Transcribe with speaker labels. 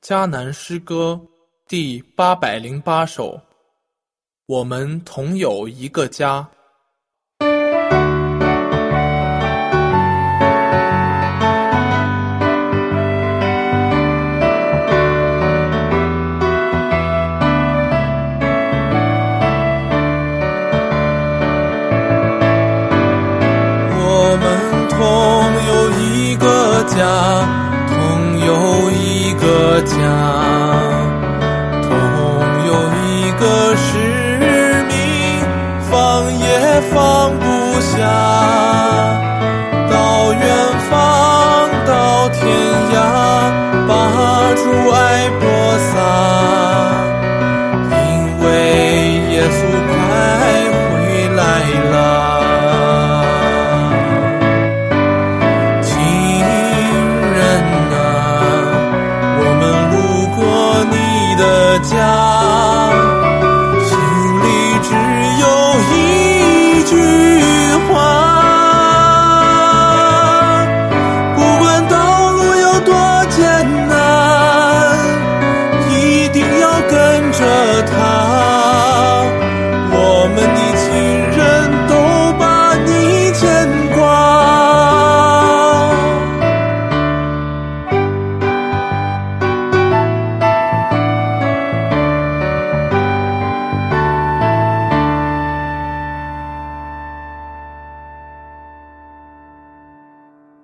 Speaker 1: 迦南诗歌第808首，我们同有一个家。我们同有一个家，同有一个家，同有一个使命，放也放不下，到远方，到天涯，把主爱播撒，因为耶稣快回来了。家